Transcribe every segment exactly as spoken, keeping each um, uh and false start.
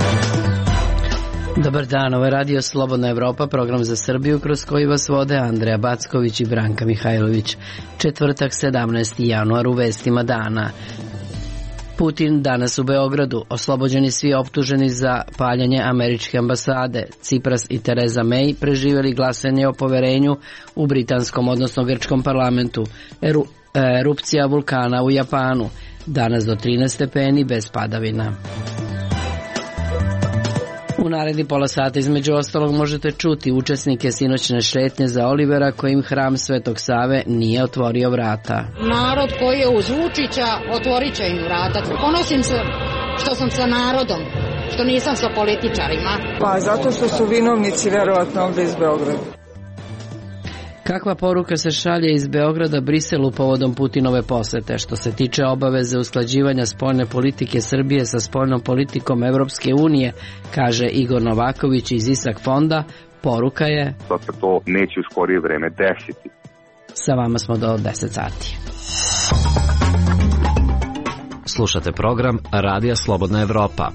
Dobar dan, ovo je Radio Slobodna Evropa, program za Srbiju kroz koji vas vode Andreja Backović i Branka Mihajlović. Četvrtak, sedamnaesti januar, u vestima dana. Putin danas u Beogradu, oslobođeni svi optuženi za paljanje američke ambasade. Tsipras i Tereza May preživjeli glasanje o poverenju u britanskom, odnosno grčkom parlamentu. Eru, erupcija vulkana u Japanu. Danas do trinaest stepeni bez padavina. U naredni pola sata između ostalog možete čuti učesnike sinoćne šetnje za Olivera kojim hram Svetog Save nije otvorio vrata. Narod koji je uz Vučića otvorit će im vrata. Ponosim se što sam sa narodom, što nisam sa političarima. Pa zato što su vinovnici verovatno ovdje iz Beograda. Kakva poruka se šalje iz Beograda Briselu povodom Putinove posete? Što se tiče obaveze usklađivanja spoljne politike Srbije sa spoljnom politikom Evropske unije, kaže Igor Novaković iz Isak fonda, poruka je da se to neće u skorije vreme desiti. Sa vama smo do deset sati. Slušate program Radija Slobodna Evropa.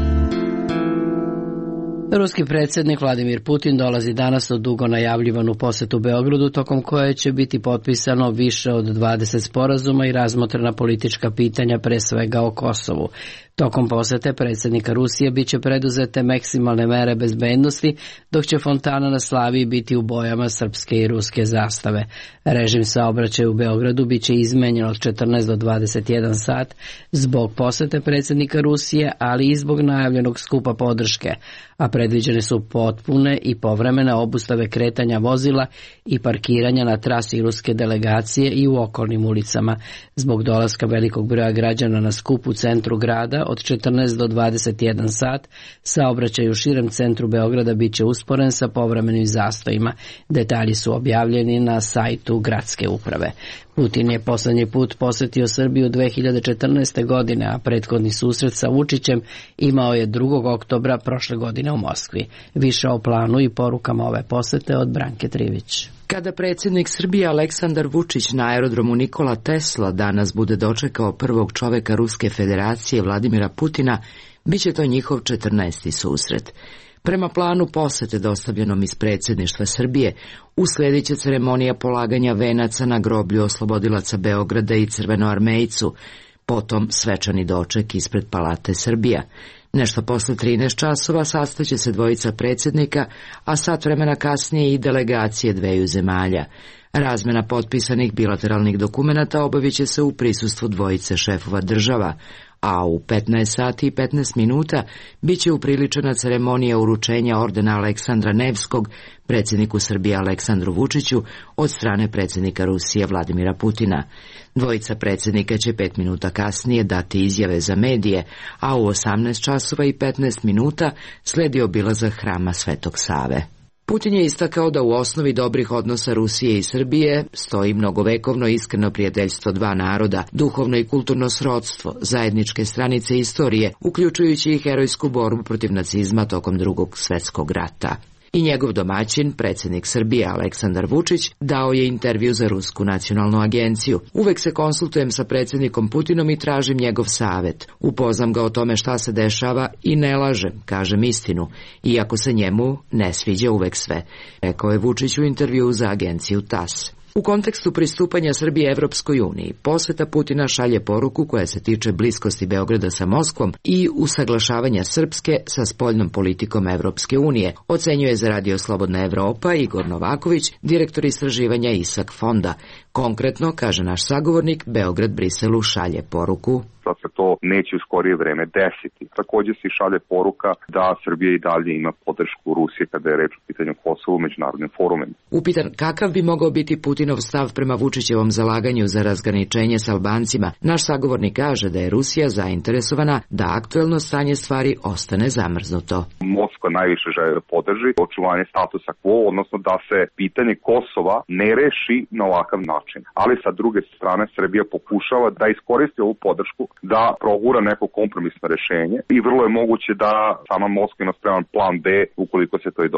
Ruski predsjednik Vladimir Putin dolazi danas u dugo najavljivanu posetu Beogradu, tokom koje će biti potpisano više od dvadeset sporazuma i razmotrena politička pitanja, pre svega o Kosovu. Tokom posete predsjednika Rusije biće preduzete maksimalne mere bezbednosti, dok će fontana na Slaviji biti u bojama srpske i ruske zastave. Režim saobraćaja u Beogradu biće izmenjen od četrnaest do dvadeset jedan sat zbog posete predsjednika Rusije, ali i zbog najavljenog skupa podrške, a predviđene su potpune i povremene obustave kretanja vozila i parkiranja na trasi ruske delegacije i u okolnim ulicama. Zbog dolaska velikog broja građana na skup u centru grada od četrnaest do dvadeset jedan sat, saobraćaj u širem centru Beograda biće usporen sa povremenim zastojima. Detalji su objavljeni na sajtu gradske uprave. Putin je poslednji put posetio Srbiju dve hiljade četrnaeste. godine, a prethodni susret sa Vučićem imao je drugog oktobra prošle godine u Moskvi. Više o planu i porukama ove posete od Branke Trivić. Kada predsjednik Srbije Aleksandar Vučić na aerodromu Nikola Tesla danas bude dočekao prvog čoveka Ruske federacije Vladimira Putina, bit će to njihov četrnaesti susret. Prema planu posete dostavljenom iz predsjedništva Srbije, usledit će ceremonija polaganja venaca na groblju oslobodilaca Beograda i Crvenoarmejcu, potom svečani doček ispred Palate Srbija. Nešto posle trinaest časova sastaće se dvojica predsjednika, a sat vremena kasnije i delegacije dveju zemalja. Razmena potpisanih bilateralnih dokumenata obavit će se u prisustvu dvojice šefova država, a u petnaest sati i petnaest minuta bit će upriličena ceremonija uručenja ordena Aleksandra Nevskog predsjedniku Srbije Aleksandru Vučiću od strane predsjednika Rusije Vladimira Putina. Dvojica predsjednika će pet minuta kasnije dati izjave za medije, a u osamnaest časova i petnaest minuta sledi obilazak hrama Svetog Save. Putin je istakao da u osnovi dobrih odnosa Rusije i Srbije stoji mnogovekovno iskreno prijateljstvo dva naroda, duhovno i kulturno srodstvo, zajedničke stranice istorije, uključujući i herojsku borbu protiv nacizma tokom drugog svjetskog rata. I njegov domaćin, predsjednik Srbije Aleksandar Vučić, dao je intervju za Rusku nacionalnu agenciju. Uvek se konsultujem sa predsjednikom Putinom i tražim njegov savjet. Upoznam ga o tome šta se dešava i ne lažem, kažem istinu, iako se njemu ne sviđa uvek sve, rekao je Vučić u intervju za agenciju TAS. U kontekstu pristupanja Srbije Evropskoj uniji, poseta Putina šalje poruku koja se tiče bliskosti Beograda sa Moskvom i usaglašavanja Srpske sa spoljnom politikom Evropske unije, ocenjuje za Radio Slobodna Evropa Igor Novaković, direktor istraživanja Isak fonda. Konkretno, kaže naš sagovornik, Beograd Briselu šalje poruku da se to neće u skorije vreme desiti. Također se šalje poruka da Srbija i dalje ima podršku Rusije kada je reč o pitanju Kosova u međunarodnim forumima. Upitan kakav bi mogao biti Putinov stav prema Vučićevom zalaganju za razgraničenje s Albancima, naš sagovornik kaže da je Rusija zainteresovana da aktuelno stanje stvari ostane zamrznuto. Moskva najviše želi da podrži očuvanje statusa quo, odnosno da se pitanje Kosova ne reši na ovakav način. Ali sa druge strane Srbija pokušava da iskoristi ovu podršku, da progura neko kompromisno rešenje i vrlo je moguće da sama Moskva ima spreman plan B ukoliko se to i dogodi.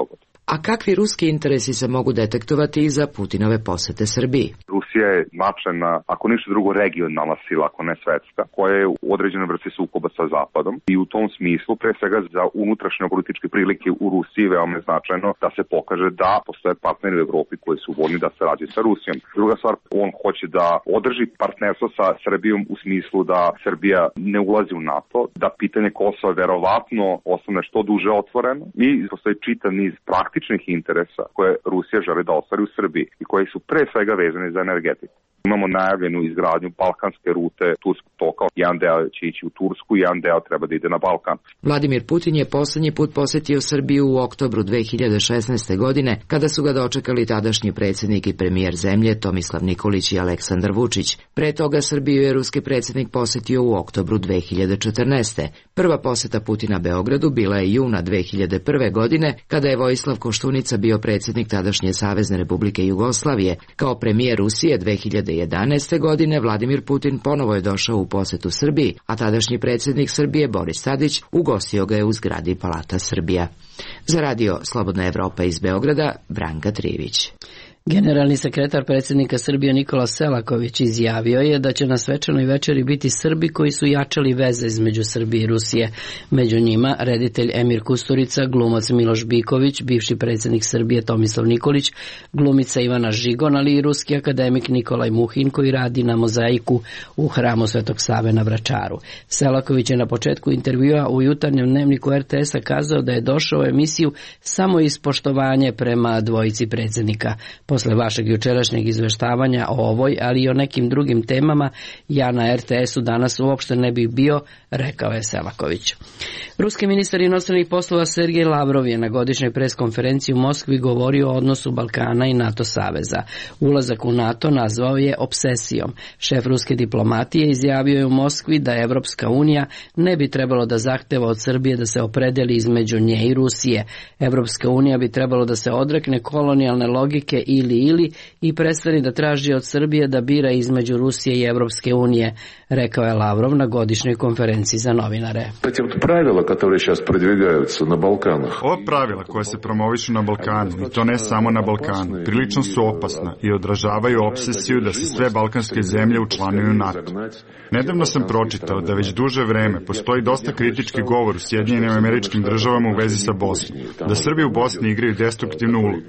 A kakvi ruski interesi se mogu detektovati i za Putinove posete Srbiji? Rusija je značajna, ako ništa drugo, regionalna sila, ako ne svetska, koja je u određenoj vrsti sukoba sa Zapadom i u tom smislu, pre svega za unutrašnje političke prilike u Rusiji, veoma je značajno da se pokaže da postoje partneri u Evropi koji su voljni da se rađe sa Rusijom. Druga stvar, on hoće da održi partnerstvo sa Srbijom u smislu da Srbija ne ulazi u NATO, da pitanje Kosova verovatno ostane što duže otvoreno i postoji čitav niz praktičnih interesa koje Rusija želi da ostvari u Srbiji i koji su pre svega vezani za energetiku. Imamo najavljenu izgradnju balkanske rute Turskog toka. Jedan deo će ići u Tursku, jedan deo treba da ide na Balkan. Vladimir Putin je poslednji put posetio Srbiju u oktobru dve hiljade šesnaeste. godine, kada su ga dočekali tadašnji predsjednik i premijer zemlje Tomislav Nikolić i Aleksandar Vučić. Pre toga Srbiju je ruski predsjednik posetio u oktobru dve hiljade četrnaeste. Prva poseta Putina Beogradu bila je juna dve hiljade prve. godine, kada je Vojislav Koštunica bio predsjednik tadašnje Savezne Republike Jugoslavije. Kao premijer Rusije dve hiljade jedanaeste. godine Vladimir Putin ponovo je došao u posetu Srbiji, a tadašnji predsjednik Srbije Boris Tadić ugostio ga je u zgradi Palata Srbija. Za radio Slobodna Evropa iz Beograda, Branka Trivić. Generalni sekretar predsjednika Srbije Nikola Selaković izjavio je da će na svečanoj večeri biti Srbi koji su jačali veze između Srbije i Rusije. Među njima reditelj Emir Kusturica, glumac Miloš Biković, bivši predsjednik Srbije Tomislav Nikolić, glumica Ivana Žigon, ali i ruski akademik Nikolaj Muhin koji radi na mozaiku u hramu Svetog Save na Vračaru. Selaković je na početku intervjua u jutarnjem dnevniku er te esa kazao da je došao u emisiju samo iz poštovanja prema dvojici predsjednika. Posle vašeg jučerašnjeg izveštavanja o ovoj, ali i o nekim drugim temama, ja na er te esu danas uopšte ne bih bio, rekao je Selaković. Ruski ministar inostranih poslova Sergej Lavrov je na godišnjoj preskonferenciji u Moskvi govorio o odnosu Balkana i NATO saveza. Ulazak u NATO nazvao je obsesijom. Šef ruske diplomatije izjavio je u Moskvi da Evropska unija ne bi trebalo da zahteva od Srbije da se opredeli između nje i Rusije. Evropska unija bi trebalo da se odrekne kolonijalne logike ili ili i prestani da traži od Srbije da bira između Rusije i Evropske unije, rekao je Lavrov na godišnjoj konferenciji za novinare. Pravila koje сейчас продвигаются на Балканах. Ova pravila koja se promovišu na Balkanu, i to ne samo na Balkanu, prilično su opasna i odražavaju obsesiju da se sve balkanske zemlje učlanuju u NATO. Nedavno sam pročitao da već duže vreme postoji dosta kritički govor u Sjedinjenim Američkim Državama u vezi sa Bosnom, da Srbi u Bosni igraju destruktivnu ulogu.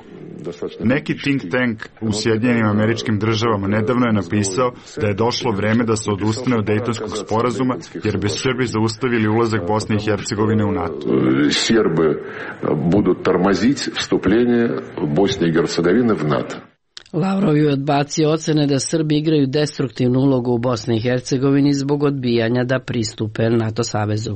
Neki think tank u Sjedinjenim Američkim Državama nedavno je napisao da je došlo vreme da se odustane od Dejtonskog sporazuma, jer bi Srbi zaustavili ulazak Bosne i Hercegovine u NATO. Srbi budu tормозить вступление Bosne i Hercegovine u NATO. Lavrov je odbacio ocene da Srbi igraju destruktivnu ulogu u Bosni i Hercegovini zbog odbijanja da pristupe NATO savezu.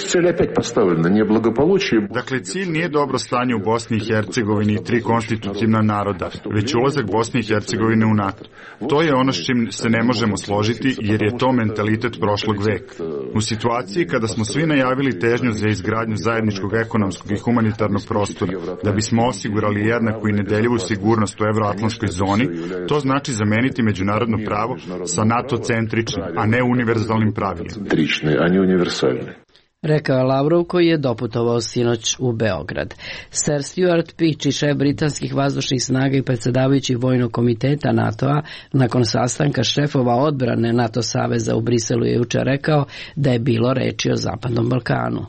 Dakle, cilj nije dobro stanje u Bosni i Hercegovini i tri konstitutivna naroda, već ulazak Bosne i Hercegovine u NATO. To je ono s čim se ne možemo složiti, jer je to mentalitet prošlog veka. U situaciji kada smo svi najavili težnju za izgradnju zajedničkog ekonomskog i humanitarnog prostora, da bismo osigurali jednaku i nedeljivu sigurnost u evroatlantskoj zoni, to znači zameniti međunarodno pravo sa NATO-centričnim, a ne univerzalnim pravilima. Rekao je Lavrov koji je doputovao sinoć u Beograd. Sir Stuart Peach, šef britanskih vazdušnih snaga i predsjedavajući vojnog komiteta NATO-a, nakon sastanka šefova odbrane NATO saveza u Briselu je jučer rekao da je bilo reči o Zapadnom Balkanu.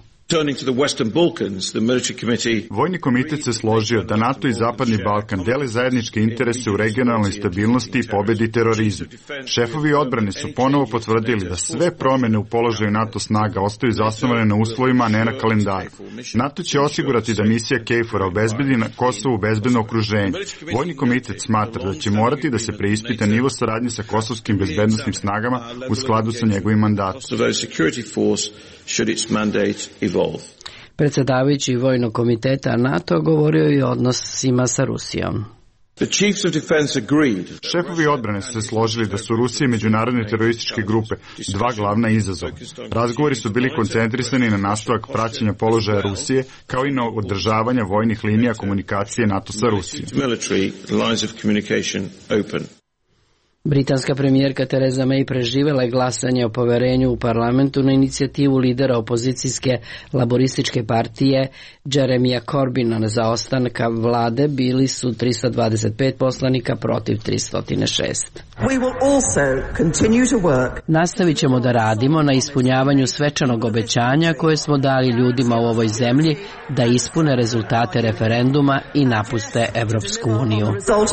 Vojni komitet se složio da NATO i Zapadni Balkan dele zajedničke interese u regionalnoj stabilnosti i pobedi terorizmu. Šefovi odbrane su ponovo potvrdili da sve promjene u položaju NATO snaga ostaju zasnovane na uslovima, a ne na kalendaru. NATO će osigurati da misija KFOR-a obezbedi na Kosovu bezbedno okruženje. Vojni komitet smatra da će morati da se preispita nivo saradnje sa kosovskim bezbednostnim snagama u skladu sa njegovim mandatom. Predsjedavajući vojnog komiteta NATO govorio je o odnosima sa Rusijom. Šefovi odbrane su se složili da su Rusija i međunarodne terorističke grupe dva glavna izazova. Razgovori su bili koncentrisani na nastavak praćenja položaja Rusije, kao i na održavanja vojnih linija komunikacije NATO sa Rusijom. Britanska premijerka Theresa May preživjela je glasanje o poverenju u parlamentu na inicijativu lidera opozicijske laborističke partije Jeremija Corbina za ostanka vlade. Bili su tristo dvadeset pet poslanika protiv tristo šest. Nastavit ćemo da radimo na ispunjavanju svečanog obećanja koje smo dali ljudima u ovoj zemlji da ispune rezultate referenduma i napuste Evropsku uniju,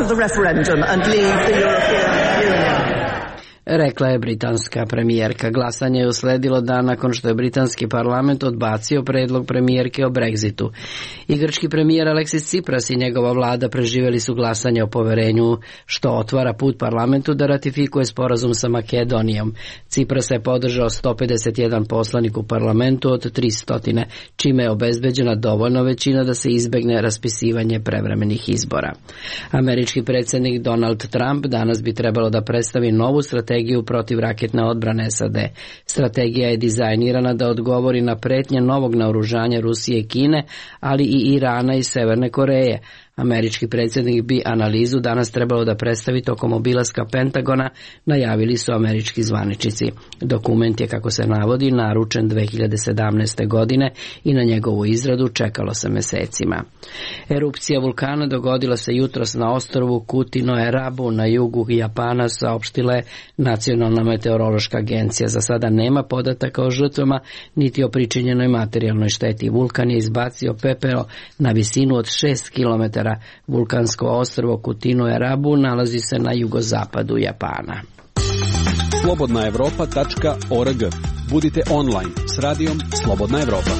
rekla je britanska premijerka. Glasanje je usledilo dan nakon što je britanski parlament odbacio predlog premijerke o Brexitu. I grčki premijer Aleksis Tsipras i njegova vlada preživjeli su glasanje o poverenju, što otvara put parlamentu da ratifikuje sporazum sa Makedonijom. Tsipras je podržao sto pedeset jedan poslanik u parlamentu od tristo, čime je obezbeđena dovoljna većina da se izbegne raspisivanje prevremenih izbora. Američki predsjednik Donald Trump danas bi trebalo da predstavi novu strategiju protiv raketne odbrane S A D. Strategija je dizajnirana da odgovori na pretnje novog naoružanja Rusije i Kine, ali i Irana i Severne Koreje. Američki predsjednik bi analizu danas trebalo da predstavi tokom obilaska Pentagona, najavili su američki zvaničnici. Dokument je, kako se navodi, naručen dve hiljade sedamnaeste. godine i na njegovu izradu čekalo se mesecima. Erupcija vulkana dogodila se jutros na ostrvu Kutino-Erabu na jugu Japana, saopštila je Nacionalna meteorološka agencija. Za sada nema podataka o žrtvama niti o pričinjenoj materijalnoj šteti. Vulkan je izbacio pepeo na visinu od šest kilometara. Vulkansko ostrvo Kutino-Erabu nalazi se na jugozapadu Japana. slobodna evropa tačka org. Budite online s radijom Slobodna Evropa.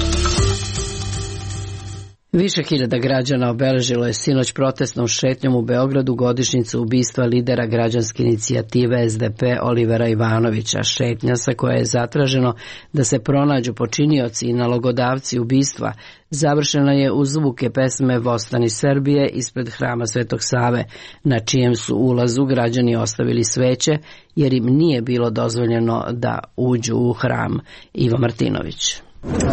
Više hiljada građana obeležilo je sinoć protestnom šetnjom u Beogradu godišnjicu ubistva lidera građanske inicijative S D P Olivera Ivanovića. Šetnja, sa koja je zatraženo da se pronađu počinioci i nalogodavci ubistva, završena je uz zvuke pesme Vostani Srbije ispred hrama Svetog Save, na čijem su ulazu građani ostavili sveće jer im nije bilo dozvoljeno da uđu u hram. Ivo Martinović.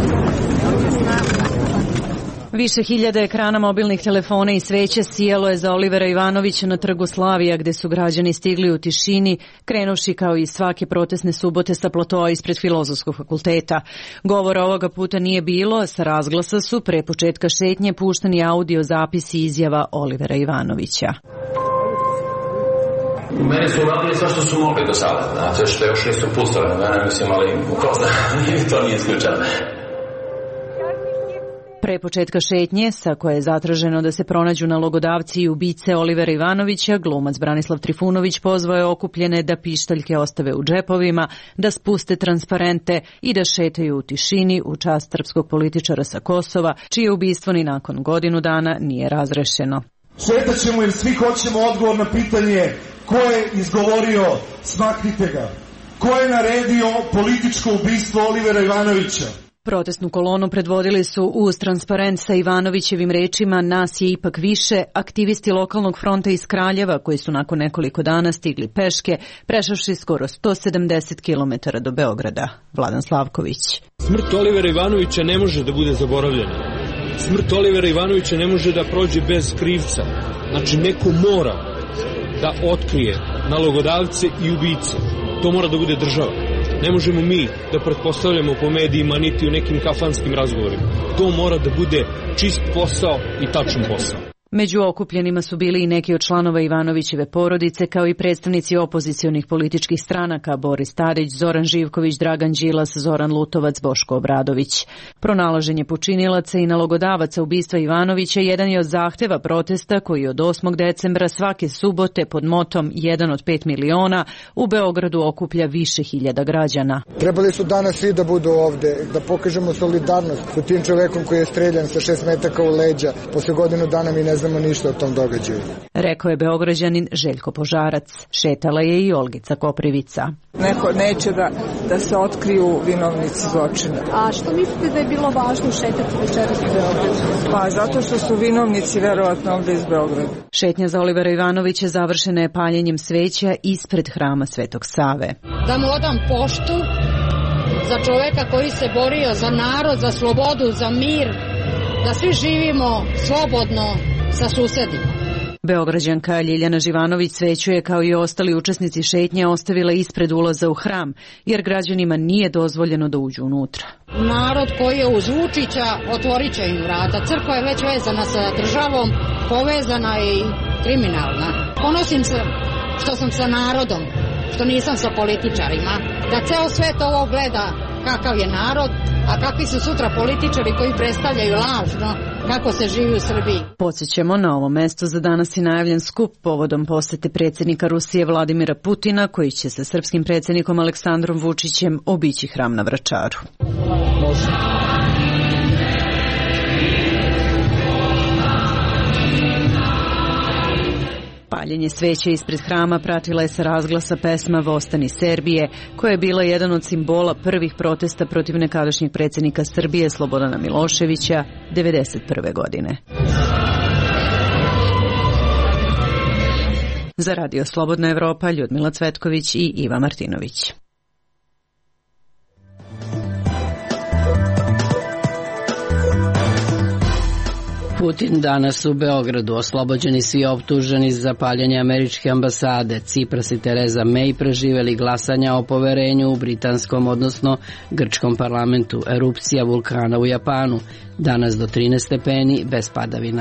Više hiljada ekrana mobilnih telefona i sveće sijalo je za Olivera Ivanovića na trgu Slavija, gde su građani stigli u tišini, krenuši kao i svake protestne subote sa platoa ispred Filozofskog fakulteta. Govora ovoga puta nije bilo, sa razglasa su pre početka šetnje puštani audio zapisi izjava Olivera Ivanovića. Meni su uradili sve što su mogli do sada, znači što još nisu pustili na mene, mislim, ali ko zna, to nije isključeno. Pre početka šetnje, sa koje je zatraženo da se pronađu nalogodavci i ubice Olivera Ivanovića, glumac Branislav Trifunović pozvao je okupljene da pištaljke ostave u džepovima, da spuste transparente i da šetaju u tišini u čast srpskog političara sa Kosova, čije ubistvo ni nakon godinu dana nije razrešeno. Šetat ćemo jer svi hoćemo odgovor na pitanje ko je izgovorio smaknite ga, ko je naredio političko ubistvo Olivera Ivanovića. Protestnu kolonu predvodili su uz transparent sa Ivanovićevim rečima "Nas je ipak više" aktivisti lokalnog fronta iz Kraljeva, koji su nakon nekoliko dana stigli peške, prešavši skoro sto sedamdeset kilometara do Beograda. Vladan Slavković. Smrt Olivera Ivanovića ne može da bude zaboravljena. Smrt Olivera Ivanovića ne može da prođe bez krivca. Znači, neko mora da otkrije nalogodavce i ubice. To mora da bude država. Ne možemo mi da pretpostavljamo po medijima niti u nekim kafanskim razgovorima. To mora da bude čist posao i tačan posao. Među okupljenima su bili i neki od članova Ivanovićeve porodice, kao i predstavnici opozicionih političkih stranaka Boris Tadić, Zoran Živković, Dragan Đilas, Zoran Lutovac, Boško Obradović. Pronalaženje počinilaca i nalogodavaca ubistva Ivanovića jedan je od zahteva protesta koji od osmog decembra svake subote pod motom jedan od pet miliona u Beogradu okuplja više hiljada građana. Trebali su danas svi da budu ovde, da pokažemo solidarnost sa tim čovekom koji je streljan sa šest metaka u leđa. Posle godinu dana mi ne znamo ništa o tom događaju. Rekao je Beograđanin Željko Požarac. Šetala je i Olgica Koprivica. Neko neće da, da se otkriju vinovnici zločina. A što mislite da je bilo važno šetati večeras u Beogradu? Pa zato što su vinovnici verovatno ovde iz Beograda. Šetnja za Olivera Ivanovića završena je paljenjem sveća ispred hrama Svetog Save. Da mu odam poštu za čoveka koji se borio za narod, za slobodu, za mir, da svi živimo slobodno sa susedima. Beograđanka Ljiljana Živanović sveću je kao i ostali učesnici šetnje ostavila ispred ulaza u hram, jer građanima nije dozvoljeno da uđu unutra. Narod koji je uz Vučića otvorit će im vrata. Crkva je već vezana sa državom, povezana je i kriminalna. Ponosim se što sam sa narodom, što nisam sa političarima, da ceo svet ovo gleda kakav je narod, a kakvi su sutra političari koji predstavljaju lažno kako se živi u Srbiji. Podsjećamo, na ovo mesto za danas je najavljen skup povodom posete predsjednika Rusije Vladimira Putina, koji će sa srpskim predsjednikom Aleksandrom Vučićem obići hram na Vračaru. Paljenje sveće ispred hrama pratila je sa razglasa pesma Vostani Serbije, koja je bila jedan od simbola prvih protesta protiv nekadašnjeg predsjednika Srbije Slobodana Miloševića devedeset prve godine. Za Radio Slobodna Evropa, Ljudmila Cvetković i Iva Martinović. Putin danas u Beogradu, oslobođeni svi optuženi za paljenje američke ambasade. Tsipras i Tereza May preživeli glasanja o poverenju u britanskom, odnosno grčkom parlamentu. Erupcija vulkana u Japanu, danas do trinaest stepeni, bez padavina.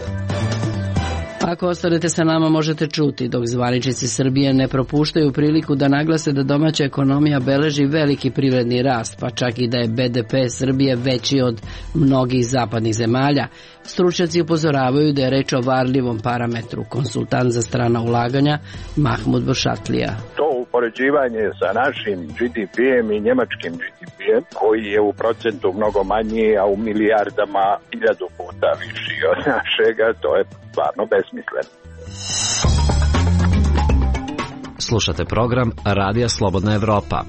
Ako ostanete sa nama možete čuti, dok zvaničnici Srbije ne propuštaju priliku da naglase da domaća ekonomija beleži veliki privredni rast, pa čak i da je be de pe Srbije veći od mnogih zapadnih zemalja. Stručnjaci upozoravaju da je reč o varljivom parametru. Konsultant za strana ulaganja Mahmud Bošatlija. To upoređivanje sa našim Đe de pejem i njemačkim Đe de pejem, koji je u procentu mnogo manji, a u milijardama hiljadu puta viši od našega, to je stvarno besmisleno. Slušate program Radija Slobodna Evropa.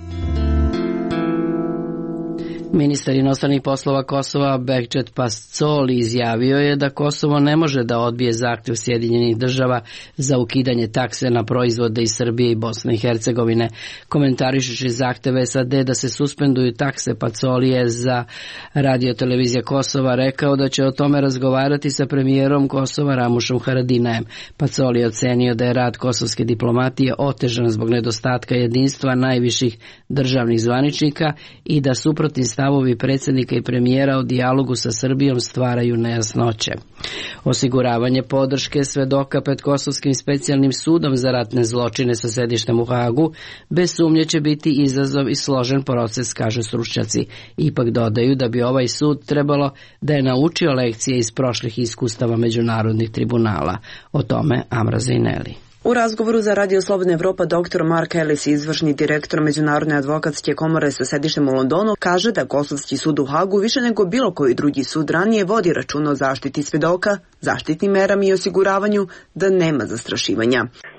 Ministar inostranih poslova Kosova Behçet Pascoli izjavio je da Kosovo ne može da odbije zahtjev Sjedinjenih država za ukidanje takse na proizvode iz Srbije i Bosne i Hercegovine. Komentarišući zahteve es a de da se suspenduju takse, Pacoli je za Radio televizija Kosova rekao da će o tome razgovarati sa premijerom Kosova Ramušom Haradinajem. Pacoli je ocenio da je rad kosovske diplomatije otežan zbog nedostatka jedinstva najviših državnih zvaničnika i da suprotni stavovi predsjednika i premijera o dijalogu sa Srbijom stvaraju nejasnoće. Osiguravanje podrške svedoka pred Kosovskim specijalnim sudom za ratne zločine sa sedištem u Hagu bez sumnje će biti izazov i složen proces, kažu stručnjaci. Ipak dodaju da bi ovaj sud trebalo da je naučio lekcije iz prošlih iskustava međunarodnih tribunala. O tome Amra Zejneli. U razgovoru za Radio Slobodna Evropa doktor Mark Ellis, izvršni direktor Međunarodne advokatske komore sa sedištem u Londonu, kaže da Kosovski sud u Hagu više nego bilo koji drugi sud ranije vodi račun o zaštiti svedoka, zaštitnim merama i osiguravanju da nema zastrašivanja.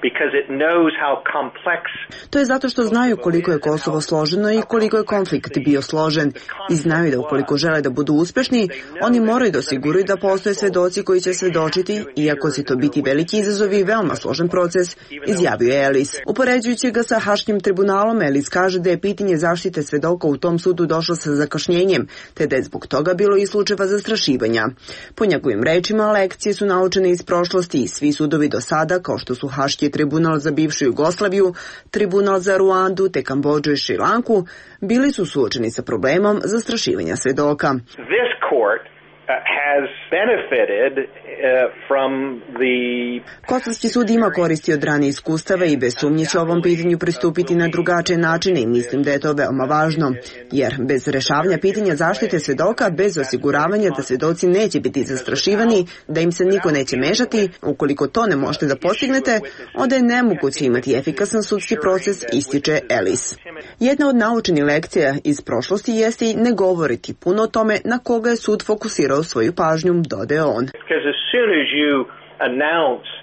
To je zato što znaju koliko je Kosovo složeno i koliko je konflikt bio složen i znaju da ukoliko žele da budu uspešni, oni moraju da osiguraju da postoje svedoci koji će svedočiti, iako će to biti veliki izazov i veoma složen proces, izjavio je Ellis. Upoređujući ga sa Haškim tribunalom, Ellis kaže da je pitanje zaštite svedoka u tom sudu došlo sa zakašnjenjem, te da je zbog toga bilo i slučajeva zastrašivanja. Po njegovim rečima, lekcije su naučene iz prošlosti i svi sudovi do sada, kao što su Haški tribunal za bivšu Jugoslaviju, tribunal za Ruandu, te Kambodžu i Šrilanku, bili su suočeni sa problemom zastrašivanja svedoka. This court has benefited from the... Kosovski sud ima koristi od rane iskustava i bez sumnje će ovom pitanju pristupiti na drugačije načine i mislim da je to veoma važno, jer bez rešavanja pitanja zaštite svedoka, bez osiguravanja da svedoci neće biti zastrašivani, da im se niko neće mešati, ukoliko to ne možete da postignete, onda je nemoguće imati efikasan sudski proces, ističe Ellis. Jedna od naučenih lekcija iz prošlosti jeste i ne govoriti puno o tome na koga je sud fokusirao svoju pažnju, dodaje on.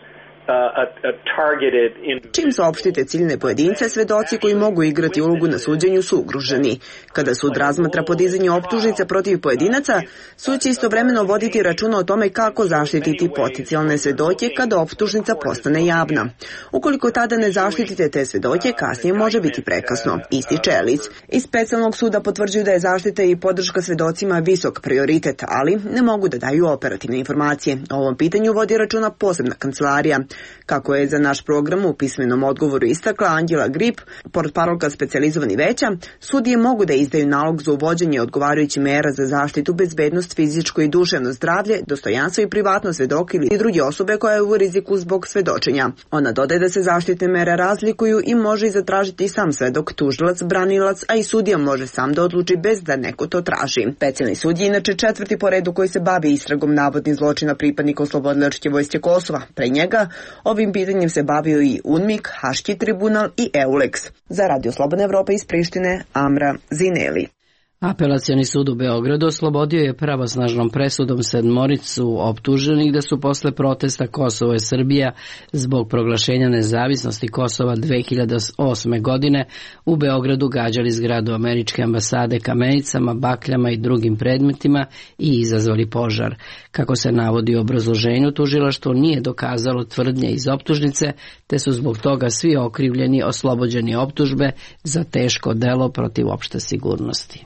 Čim saopštite ciljne pojedince, svedoci koji mogu igrati ulogu na suđenju su ugroženi. Kada sud razmatra podizanje optužnice protiv pojedinaca, sud će istovremeno voditi računa o tome kako zaštititi potencijalne svedoke kada optužnica postane javna. Ukoliko tada ne zaštitite te svedoke, kasnije može biti prekasno, ističe Elic. Iz specijalnog suda potvrđuju da je zaštita i podrška svedocima visok prioritet, ali ne mogu da daju operativne informacije. O ovom pitanju vodi računa posebna kancelarija. Kako je za naš program u pismenom odgovoru istakla Anđela Grip, portparolka specijalizovani veća, sudije mogu da izdaju nalog za uvođenje odgovarajućih mera za zaštitu, bezbednost, fizičko i duševno zdravlje, dostojanstvo i privatnost svedoka ili druge osobe koja je u riziku zbog svedočenja. Ona dodaje da se zaštitne mere razlikuju i može i zatražiti sam svedok, tužilac, branilac, a i sudija može sam da odluči bez da neko to traži. Specijalni sudija inače četvrti po redu koji se bavi istragom navodnih zločina pripadnika Oslobodilačke vojske Kosova. Pre njega ovim pitanjem se bavio i UNMIK, Haški tribunal i EULEX. Za Radio Slobodna Evropa iz Prištine, Amra Zineli. Apelacioni sud u Beogradu oslobodio je pravosnažnom presudom sedmoricu optuženih da su posle protesta Kosovo i Srbija zbog proglašenja nezavisnosti Kosova dve hiljade osme. godine u Beogradu gađali zgradu američke ambasade kamenicama, bakljama i drugim predmetima i izazvali požar. Kako se navodi u obrazloženju, tužilaštvo nije dokazalo tvrdnje iz optužnice, te su zbog toga svi okrivljeni oslobođeni optužbe za teško delo protiv opšte sigurnosti.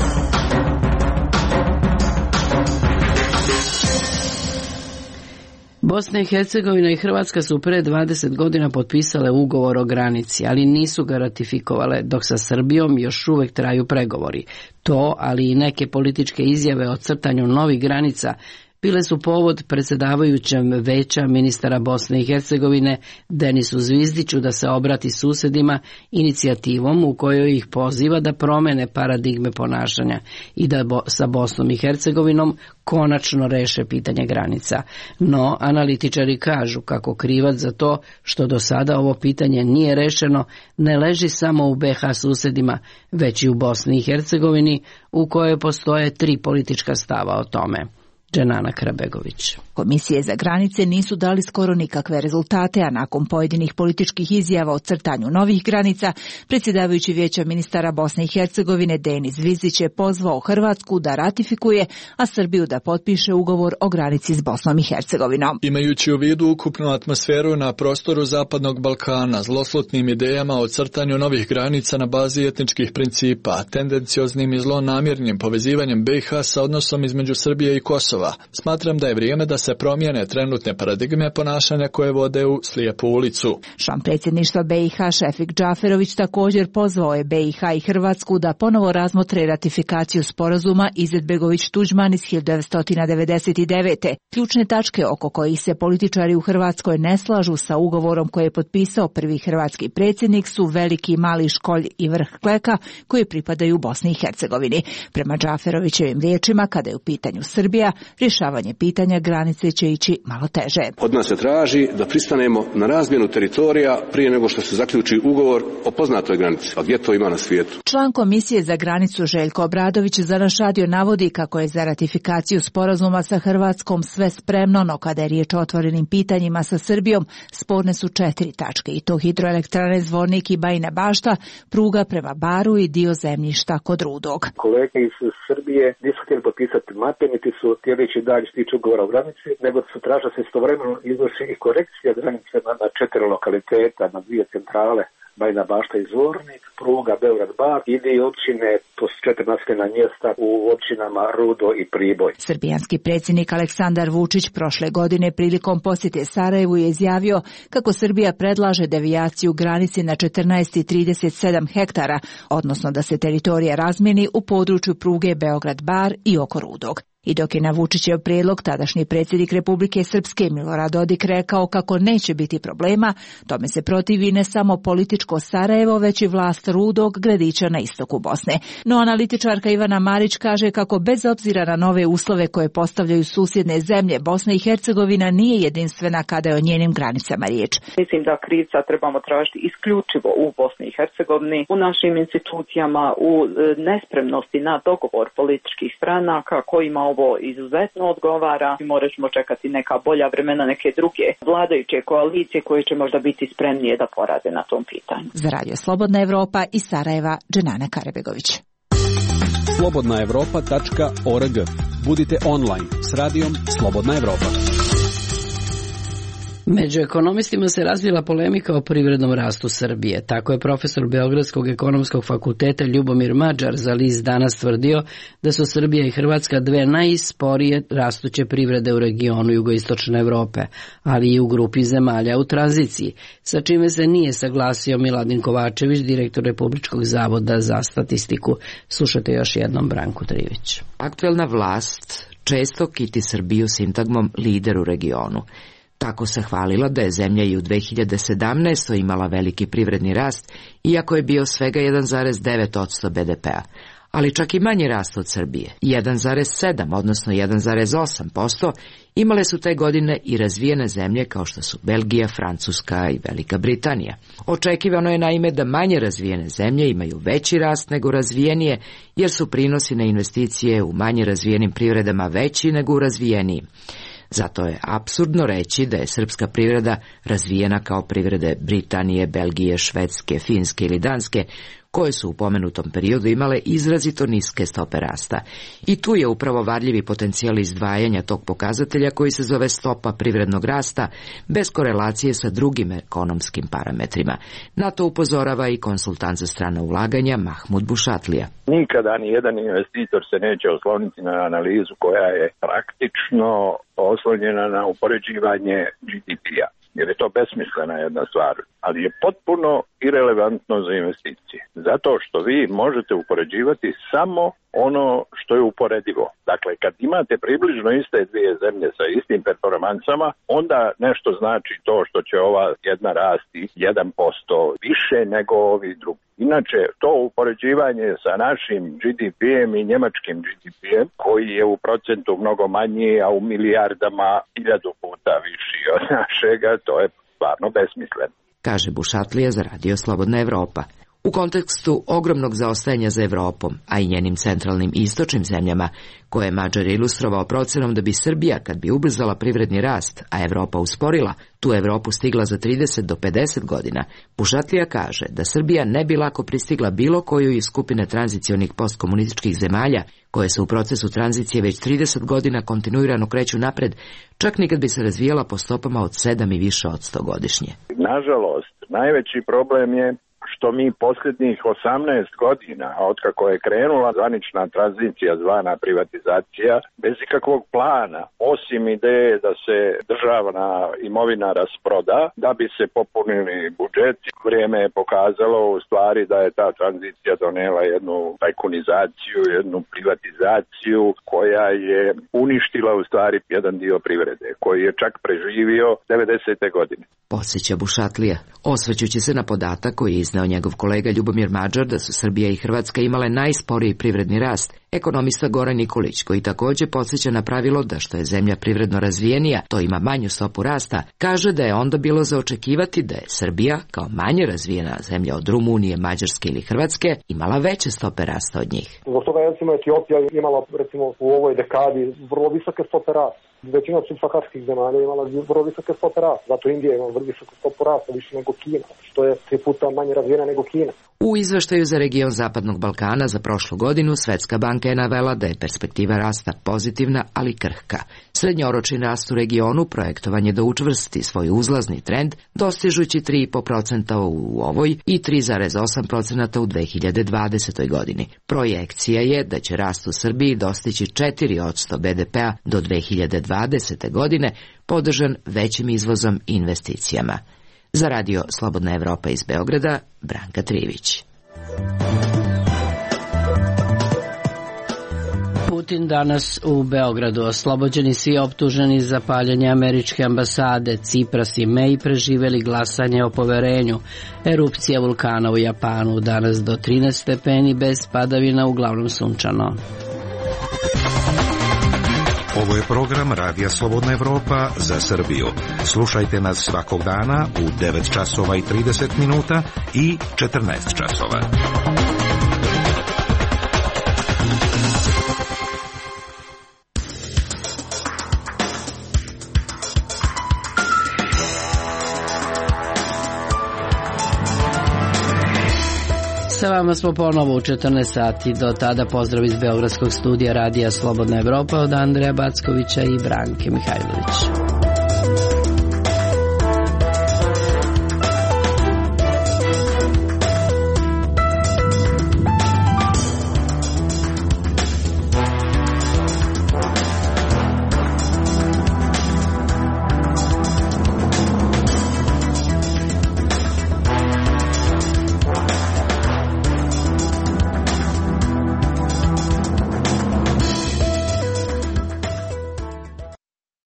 Bosna i Hercegovina i Hrvatska su pre dvadeset godina potpisale ugovor o granici, ali nisu ga ratifikovale, dok sa Srbijom još uvek traju pregovori. To, ali i neke političke izjave o crtanju novih granica, bile su povod predsjedavajućem veća ministara Bosne i Hercegovine Denisu Zvizdiću da se obrati susedima inicijativom u kojoj ih poziva da promene paradigme ponašanja i da bo, sa Bosnom i Hercegovinom konačno reše pitanje granica. No, analitičari kažu kako krivac za to što do sada ovo pitanje nije rešeno ne leži samo u be ha susedima, već i u Bosni i Hercegovini, u kojoj postoje tri politička stava o tome. Dženana Krabegović. Komisije za granice nisu dali skoro nikakve rezultate, a nakon pojedinih političkih izjava o crtanju novih granica, predsjedavajući vijeća ministara Bosne i Hercegovine Denis Zvizdić je pozvao Hrvatsku da ratifikuje, a Srbiju da potpiše ugovor o granici s Bosnom i Hercegovinom. Imajući u vidu ukupnu atmosferu na prostoru Zapadnog Balkana, zloslutnim idejama o crtanju novih granica na bazi etničkih principa, tendencioznim i zlonamjernim povezivanjem be ha sa odnosom između Srbije i Kosova, smatram da je vrijeme da se promijene trenutne paradigme ponašanja koje vode u slijepu ulicu. Član predsjedništva be ha Šefik Džaferović također pozvao je be ha i Hrvatsku da ponovo razmotre ratifikaciju sporazuma Izetbegović-Tuđman iz hiljadu devetsto devedeset devete. Ključne tačke oko kojih se političari u Hrvatskoj ne slažu sa ugovorom koje je potpisao prvi hrvatski predsjednik su Veliki, Mali Školj i Vrh Kleka koji pripadaju Bosni i Hercegovini. Prema Džaferovićevim riječima, kada je u pitanju Srbija, rješavanje pitanja granice će ići malo teže. Od nas se traži da pristanemo na razmjenu teritorija prije nego što se zaključi ugovor o poznatoj granici. A gdje to ima na svijetu? Član Komisije za granicu Željko Obradović za naš radio navodi kako je za ratifikaciju sporazuma sa Hrvatskom sve spremno, no kada je riječ o otvorenim pitanjima sa Srbijom, sporne su četiri tačke, i to hidroelektrane Zvornik i Bajina Bašta, pruga prema Baru i dio zemljišta kod Rudog. Kolege iz Srbije nisu htjeli potpisati mape, niti su htjeli ići dalje što tiče ugovora o granici, nego su tražili se istovremeno izvrši i korekcija granice na, na četiri lokaliteta, na dvije centrale, Bajina Bašta i Zvornik, pruga Beograd-Bar i dio općine, to su četiri naseljena mjesta u općinama Rudo i Priboj. Srbijanski predsjednik Aleksandar Vučić prošle godine prilikom posjete Sarajevu je izjavio kako Srbija predlaže devijaciju granici na četrnaest i trideset sedam hektara, odnosno da se teritorija razmijeni u području pruge Beograd-Bar i oko Rudog. I dok je na Vučićev prijedlog tadašnji predsjednik Republike Srpske Milorad Dodik rekao kako neće biti problema, tome se protivi ne samo političko Sarajevo, već i vlast Rudog, gradića na istoku Bosne. No analitičarka Ivana Marić kaže kako bez obzira na nove uslove koje postavljaju susjedne zemlje, Bosna i Hercegovina nije jedinstvena kada je o njenim granicama riječ. Mislim da krivca trebamo tražiti isključivo u Bosni i Hercegovini, u našim institucijama, u nespremnosti na dogovor političkih stranaka kojima ovo izuzetno odgovara i morat ćemo čekati neka bolja vremena, neke druge vladajuće koalicije koje će možda biti spremnije da porade na tom pitanju. Za Radio Slobodna Evropa iz Sarajeva, Dženana Karebegović. slobodna evropa tačka org. Budite online s radijom Slobodna Evropa. Među ekonomistima se razvila polemika o privrednom rastu Srbije. Tako je profesor Beogradskog ekonomskog fakulteta Ljubomir Mađar za list Danas tvrdio da su Srbija i Hrvatska dve najsporije rastuće privrede u regionu jugoistočne Evrope, ali i u grupi zemalja u tranziciji, sa čime se nije saglasio Miladin Kovačević, direktor Republičkog zavoda za statistiku. Slušajte još jednom Branku Trivić. Aktuelna vlast često kiti Srbiju sintagmom lider u regionu. Tako se hvalila da je zemlja i u dve hiljade sedamnaestoj. imala veliki privredni rast, iako je bio svega jedan zarez devet posto be de pea. Ali čak i manji rast od Srbije, jedan zarez sedam, odnosno jedan zarez osam posto, imale su te godine i razvijene zemlje kao što su Belgija, Francuska i Velika Britanija. Očekivano je naime da manje razvijene zemlje imaju veći rast nego razvijenije, jer su prinosi na investicije u manje razvijenim privredama veći nego u razvijenijim. Zato je apsurdno reći da je srpska privreda razvijena kao privrede Britanije, Belgije, Švedske, Finske ili Danske, koje su u pomenutom periodu imale izrazito niske stope rasta. I tu je upravo varljivi potencijal izdvajanja tog pokazatelja koji se zove stopa privrednog rasta, bez korelacije sa drugim ekonomskim parametrima. Na to upozorava i konsultant za strana ulaganja Mahmud Bušatlija. Nikada ni jedan investitor se neće osloniti na analizu koja je praktično oslonjena na upoređivanje G D P-a. Jer je to besmislena jedna stvar, ali je potpuno irelevantno za investicije. Zato što vi možete upoređivati samo ono što je uporedivo. Dakle, kad imate približno iste dvije zemlje sa istim performansama, onda nešto znači to što će ova jedna rasti jedan posto više nego ovi drugi. Inače, to upoređivanje sa našim G D P-em i njemačkim G D P-em, koji je u procentu mnogo manji, a u milijardama hiljadu puta viši od našega, to je stvarno besmisleno. Kaže Bušatlija za Radio Slobodna Evropa. U kontekstu ogromnog zaostajanja za Evropom, a i njenim centralnim i istočnim zemljama, koje je Mađar ilustrovao procenom da bi Srbija, kad bi ubrzala privredni rast, a Evropa usporila, tu Evropu stigla za trideset do pedeset godina, Bušatlija kaže da Srbija ne bi lako pristigla bilo koju iz skupine tranzicionih postkomunističkih zemalja, koje se u procesu tranzicije već trideset godina kontinuirano kreću napred, čak ni kad bi se razvijala po stopama od sedam i više od sto godišnje. Nažalost, najveći problem je što mi posljednjih osamnaest godina, otkako je krenula zvanična tranzicija zvana privatizacija, bez ikakvog plana, osim ideje da se državna imovina rasproda, da bi se popunili budžeti, vrijeme je pokazalo u stvari da je ta tranzicija donela jednu tajkunizaciju, jednu privatizaciju koja je uništila u stvari jedan dio privrede, koji je čak preživio devedesete godine. Podsjeća Bušatlija, osvrćući se na podatak koji je izneo njegov kolega Ljubomir Mađar da su Srbija i Hrvatska imale najsporiji privredni rast, ekonomista Goran Nikolić, koji također podsjeća na pravilo da što je zemlja privredno razvijenija, to ima manju stopu rasta, kaže da je onda bilo za očekivati da je Srbija, kao manje razvijena zemlja od Rumunije, Mađarske ili Hrvatske, imala veće stope rasta od njih. Zbog toga recimo Etiopija imala recimo u ovoj dekadi vrlo visoke stope rasta. Većina subsaharskih zemalja imala vrlo visoke stope rasta, zato Indija ima vrlo visoku stopu rasta, više nego Kina, što je tri puta manje razvijena nego Kina. U izveštaju za region Zapadnog Balkana za prošlu godinu Svetska banka je navela da je perspektiva rasta pozitivna, ali krhka. Srednjoročni rast u regionu projektovan je da učvrsti svoj uzlazni trend, dostižući tri zarez pet posto u ovoj i tri zarez osam posto u dve hiljade dvadesetoj. godini. Projekcija je da će rast u Srbiji dostići četiri posto be de pea do dve hiljade dvadesete. godine, podržan većim izvozom i investicijama. Za Radio Slobodna Evropa iz Beograda, Branka Trivić. Putin danas u Beogradu. Oslobođeni svi optuženi za paljanje američke ambasade. Cipras i May preživeli glasanje o poverenju. Erupcija vulkana u Japanu danas do trinaest stepeni bez padavina, uglavnom sunčano. Ovo je program Radija Slobodna Evropa za Srbiju. Slušajte nas svakog dana u devet časova i trideset minuta i četrnaest časova. Sa vama smo ponovo u četrnaest sati. Do tada pozdrav iz Beogradskog studija Radija Slobodna Evropa od Andreja Backovića i Branke Mihajlović.